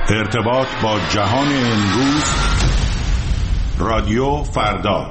ارتباط با جهان امروز، رادیو فردا.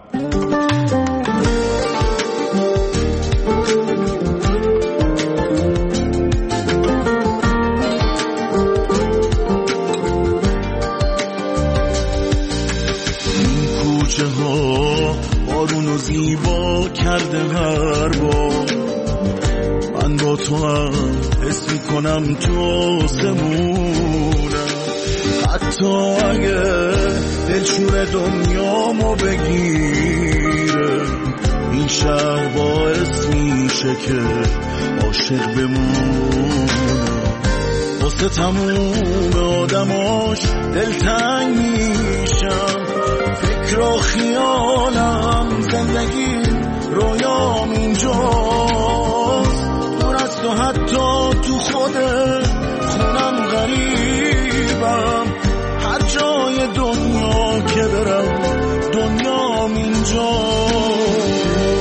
این کوچه ها بارونو زیبا کرده هر بار، من با تو هم حس میکنم تو آسمونم، حتی اگه دلشور دنیامو بگیره، این شهر باعث میشه که عاشق بمونم. واسه تموم آدماش دلتنگ میشم، فکر و خیالم زندگی رویام اینجاست، دور از تو حتی تو خود خونم غریبم، هر جای دنیا که برم دنیام اینجاست.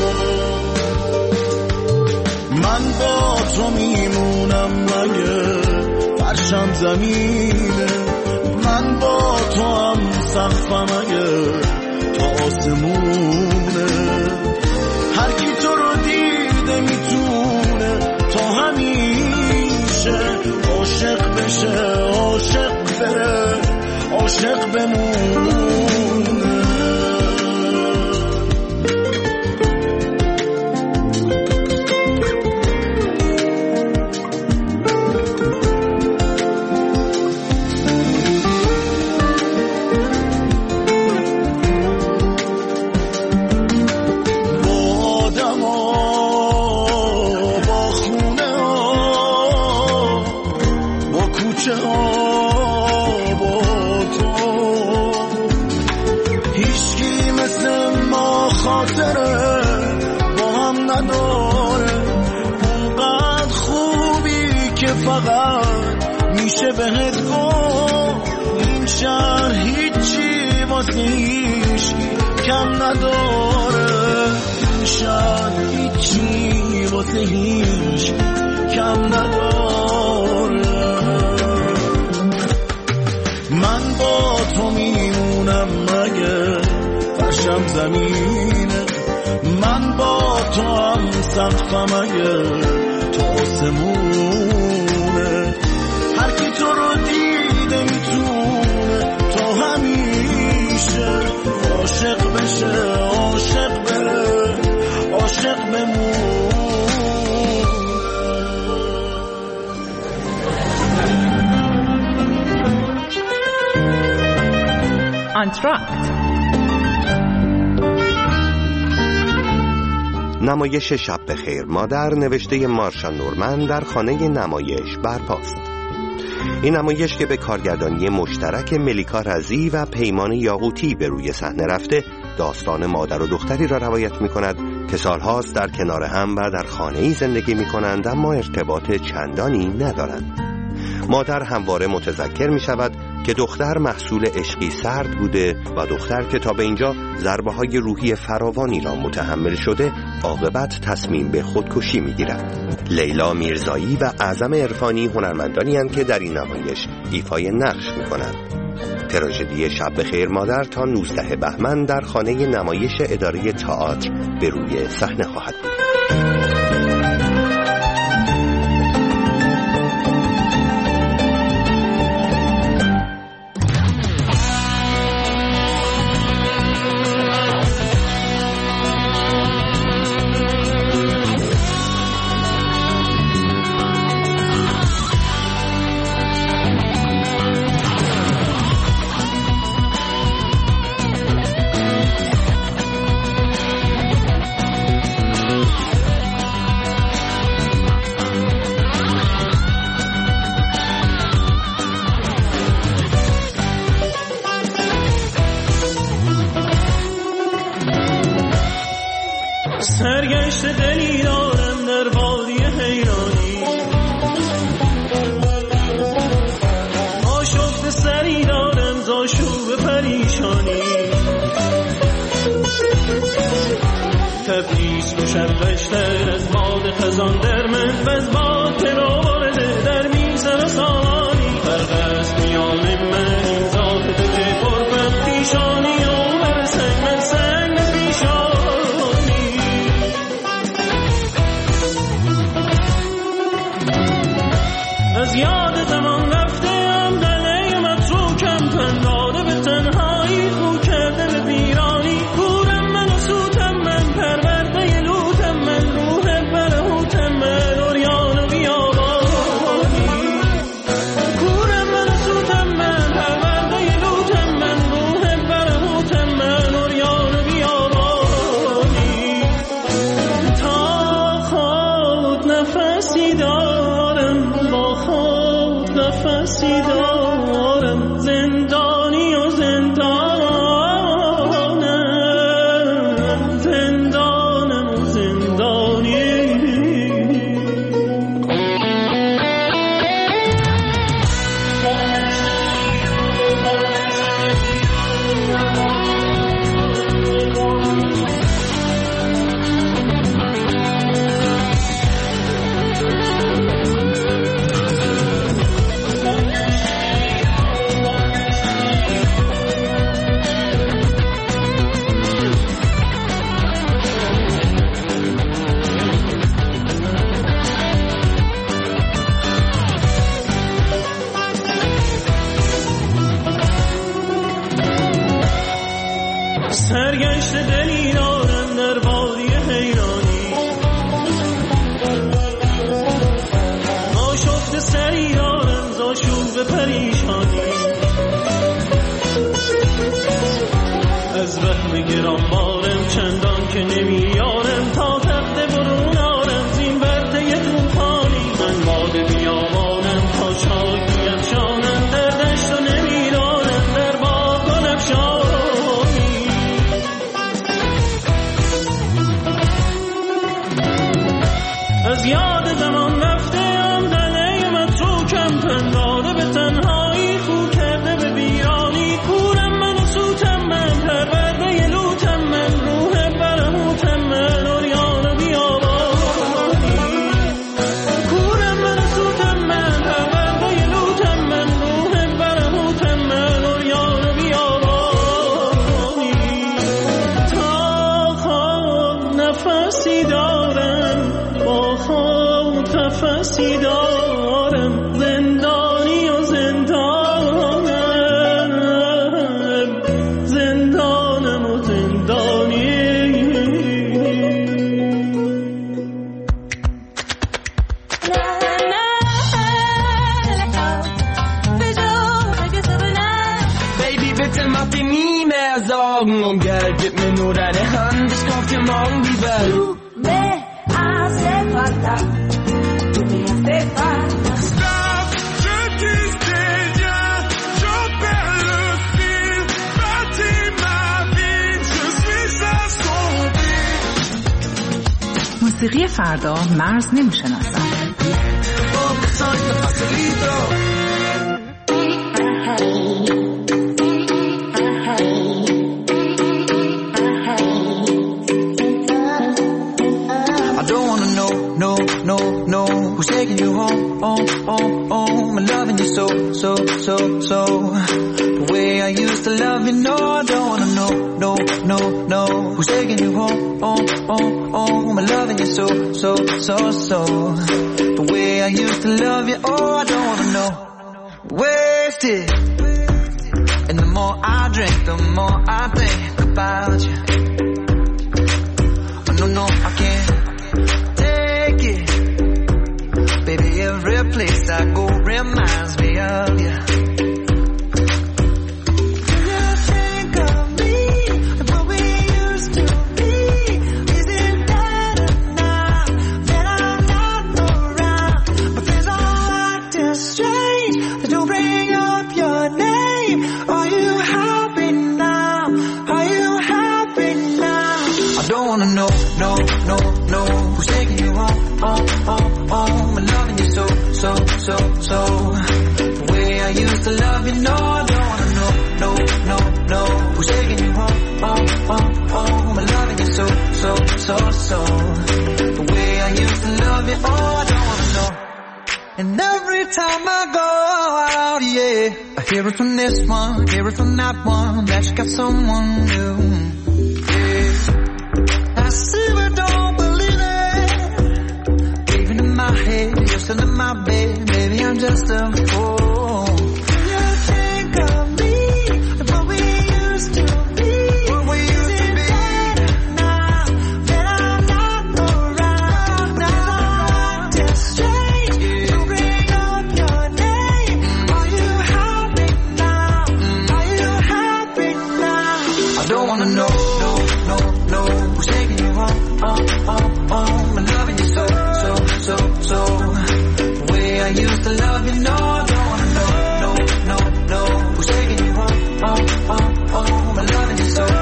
من با تو میمونم مگه فرشم زمینه، من با تو هم سقفم اگه تا آسمونه، هر کی تو رو دیده میتونه تا همیشه عاشق بشه، عاشق بره، عاشق بمونه. میشه بهت گفت این شهر هیچی واسه هیچکی کم نداره، این شهر هیچی واسه هیچکی کم نداره. من با تو میمونم مگه فرشم زمینه، من با تو هم سقفم اگه تا آسمونه، هر کی تو رو دیده میتونه تا همیشه عاشق بشه، عاشق بره، عاشق بمونه. انتراکت، نمایش شب بخیر مادر نوشته مارشا نورمن در خانه نمایش برپاست. این نمایش که به کارگردانی مشترک ملیکا رضی و پیمان یاقوتی به روی صحنه رفته، داستان مادر و دختری را روایت می کند که سالهاست در کنار هم و در خانه‌ای زندگی می کنند اما ارتباط چندانی ندارند. مادر همواره متذکر می شود که دختر محصول عشقی سرد بوده و دختر که تا به اینجا ضربه‌های روحی فراوانی را متحمل شده، عاقبت تصمیم به خودکشی می‌گیرد. لیلا میرزایی و اعظم عرفانی هنرمندانی هستند که در این نمایش ایفای نقش می‌کنند. تراژدی شب بخیر مادر تا 19 بهمن در خانه نمایش اداره تئاتر به روی صحنه خواهد بود. سرگشت دلی دارم در وادی حیرانی، آشفت سری دارم زاشوب پریشانی، تبریز مشوشتر از باد خزان در من و از باد پناه برده در میزن سامانی، فرق است میان از یاد زمان رفتم دله متروکم پنداره به تنهایی خو کرده به ویرانی کورم من و سوتم من پرورده لوتم من روح برهوتم من اوریان و بیابانی کورم من و سوتم من پرورده لوتم من روح برهوتم من اوریان و بیابانی تا خود نفسی دارم با خود نفسی دارم زندانی و زندانم زندانم و زندانی سرگشت دلی دارم در وادی حیرانی آشفت سری دارم زاشوب پریشانی از وهم گرانبارم چندان که نمیارم تا تخت برون آرم زین برده توفانی من باد بیابانم تا شاکی افشانم در دشت و نمیدانم در باغ و نفشانی از یاد زمان رفتم دله متروکم پنداره به تنهایی خو کرده به ویرانی کورم من و سوتم من پرورده لوتم من روح برهوتم من اوریان و بیابانی کورم من و سوتم من پرورده لوتم من روح برهوتم من اوریان و بیابانی تا خود نفسی دارم با خود نفسی دارم زندانی و زندانم زندانم و زندانی Baby, bitte mach dir nie mehr Sorgen um Geld, gib mir nur deine Hand, ich kauf dir morgen die Welt. Stop, je disais bien, j'en perds le fil. Bâtis ma vie, je suis assombri. موسیقی فردا مرز نمیشناسد. Who's taking you home, home, home, home? I'm loving you so, so, so, so. The way I used to love you, no, I don't wanna know, no, no, no. Who's taking you home, home, home, home? I'm loving you so, so, so, so. The way I used to love you, oh, I don't wanna know. Wasted. And the more I drink, the more I think about you. Oh, no, no, I can't take it. Baby, every place I go reminds me of you. Do you think of me and what we used to be? Is it better now that I'm not around? My friends all acting strange. They don't bring up your name. Are you happy now? Are you happy now? I don't wanna know, no, no, no. Who's taking you home, home, home, home? I'm loving you so, so, so, so. The way I used to love you, no, I don't wanna know, no, no, no. Who's taking you home, home, home, home? I'm loving you so, so, so, so. The way I used to love you, oh, I don't wanna know. And every time I go out, yeah, I hear it from this one, hear it from that one, that you got someone new. Yeah. I see but don't believe it. Even in my head, you're still in my bed, baby, I I'm just a fool. You think of me, what we used to be. What we used to be. Now that I'm not around, now I'm just strange. You bring up your name. Are you happy now? Are you happy now? I don't wanna know, no, who's taking you home, I'm loving you so. The way I used to love you, no, I don't wanna know, who's taking you home, I'm loving you so.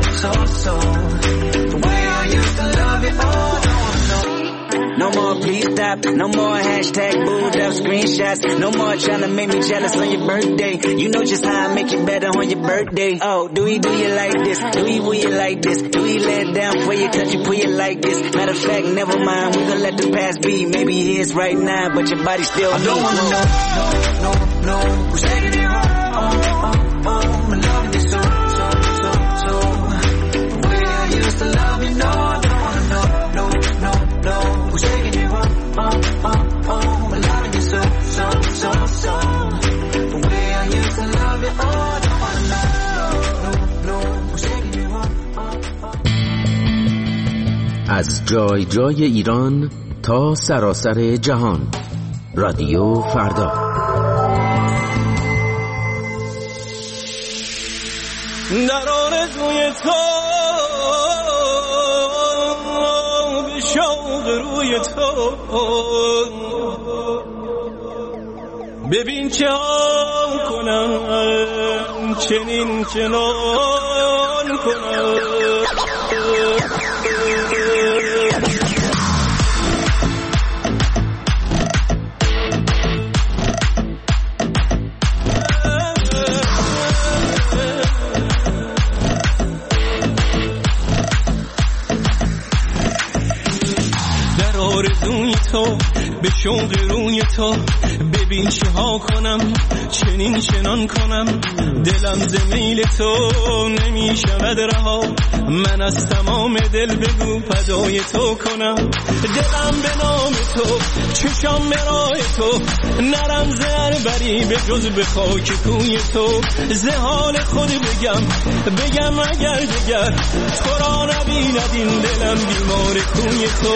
The way I used to love you, oh, I don't wanna know. No more please stop, no more hashtag booed up screenshots. No more trying to make me jealous on your birthday. You know just how I make it better on your birthday. Oh, do you like this? Do you like this? Do you let it down for you, touch you, pull you like this? Matter of fact, never mind, we gon' let the past be. Maybe it is right now, but your body still I don't wanna know, who's taking you home, I'm loving you so. The way I used to love you, no, I don't wanna know, who's taking you home, I'm loving you so. The way I used to love you, oh, I don't wanna know, who's taking you home. از جای جای ایران تا سراسر جهان. رادیو فردا. در آرزوی تو به شوق روی تو ببین چه ها کنم چنین چنان کنم تو به شوق روی تو ببین چه ها کنم چنین چنان کنم دلم ز میل تو نمیشود رها من از تمام دل بگو فدای تو کنم دلم به نام تو چشام به راه تو نرم زر بری به جز به خاک کوی تو ز حال خود بگم اگر دگر تو را نبیند این دلم بیمار کوی تو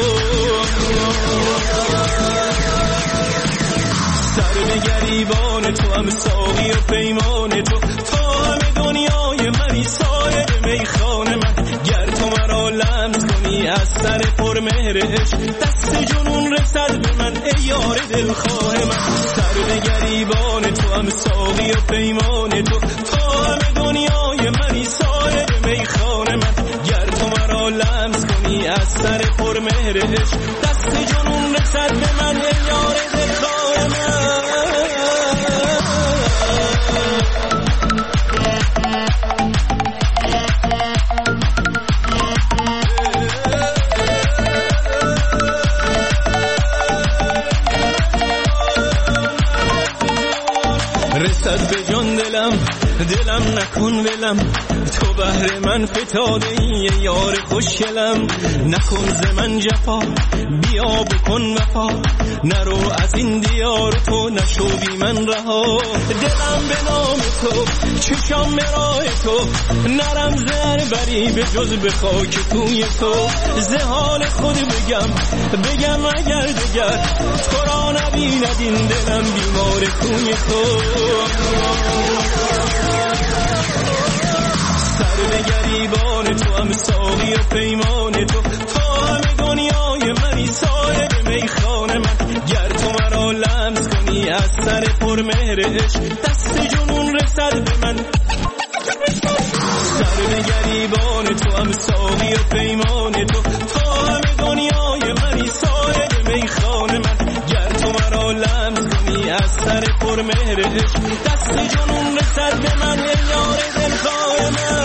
سر به گریبان تو هم ساقی و پیمان تو همه دنیای منی صاحب میخانه من گر تو مرا لمس کنی از سر پر مهر عشق دست جنون رسد به من ای یار دلخواه من سر به گریبان تو هم ساقی و پیمان تو همه دنیای منی صاحب میخانه من گر تو مرا لمس کنی از سر پر مهر عشق دست جنون رسد به من ای یار دلخواه من رسد به جان دلم نکن ولم تو بهر من فتاده ای یار خوشگلم نکن ز من جفا بیا بکن وفا نرو از این دیار تو نشو بی من رها دلم به نام تو چشام به راه تو نرم زر بری به جز به خاک کوی تو ز حال خود بگم اگر دگر تو را نبیند این دلم بیمار کوی تو سر به گریبان تو هم ساقی و پیمان تو همه دنیای منی صاحب میخانه من گر تو مرا لمس کنی از سر پر مهر عشق دست جنون رسد به من سر به گریبان تو هم ساقی و پیمان تو همه دنیای منی صاحب میخانه من گر تو مرا لمس کنی از سر پر مهر عشق دست جنون رسد به من ای یار دلخواه من